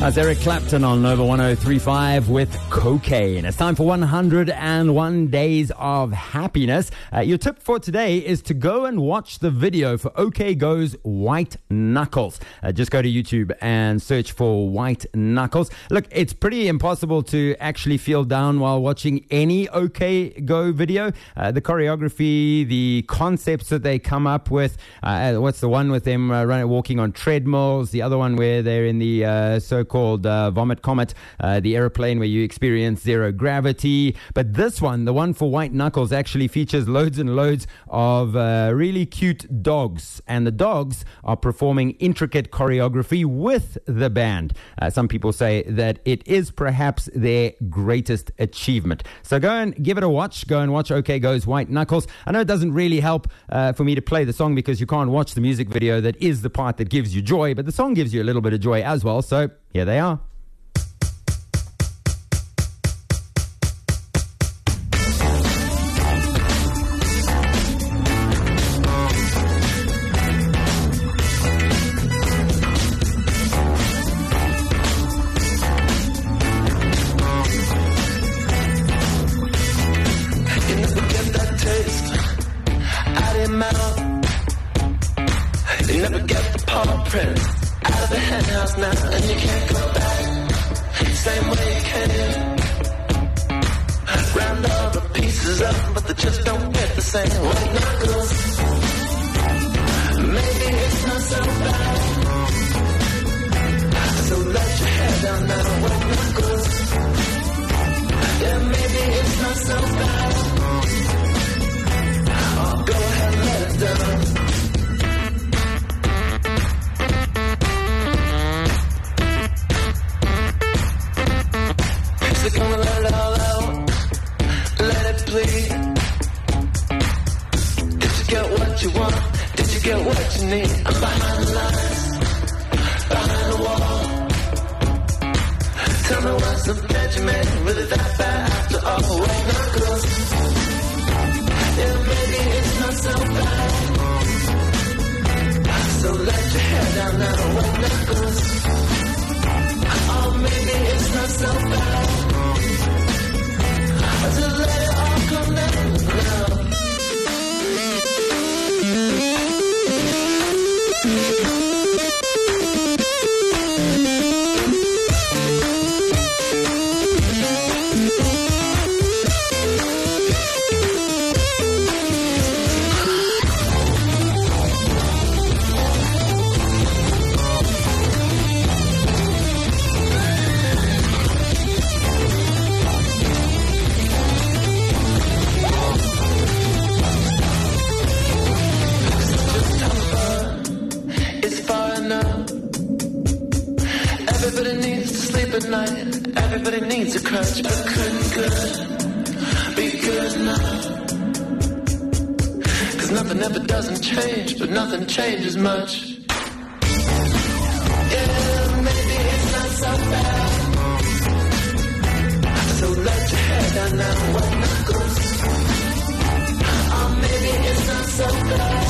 That's Eric Clapton on Nova 103.5 with Cocaine. It's time for 101 Days of Happiness. Your tip for today is to go and watch the video for OK Go's White Knuckles. Just go to YouTube and search for White Knuckles. Look, it's pretty impossible to actually feel down while watching any OK Go video. The choreography, the concepts that they come up with. What's the one with them walking on treadmills? The other one where they're in the so-called Vomit Comet, the aeroplane where you experience zero gravity. But this one, the one for White Knuckles, actually features loads and loads of really cute dogs. And the dogs are performing intricate choreography with the band. Some people say that it is perhaps their greatest achievement. So go and give it a watch. Go and watch OK Go's White Knuckles. I know it doesn't really help for me to play the song because you can't watch the music video that is the part that gives you joy, but the song gives you a little bit of joy as well. So here they are. You never get the paw print out of the hen house now, and you can't go back same way you came. Round all the pieces up, but they just don't hit the same. White knuckles, maybe it's not so bad. So let your hair down now, white knuckles. Yeah, maybe it's not so bad. Oh, go ahead, let it down. Gonna let it all out, let it bleed. Did you get what you want? Did you get what you need? I'm behind the lines, behind the wall. Tell me what's the Benjamin really that bad after all? White knuckles, yeah, maybe it's not so bad. So let your hair down now, white knuckles. Oh, maybe it's not so bad. To let it all come down now. Everybody needs to sleep at night. Everybody needs a crutch, but couldn't good be good enough. Cause nothing ever doesn't change, but nothing changes much. Yeah, maybe it's not so bad. So let your hair down now, white knuckles. Oh, maybe it's not so bad.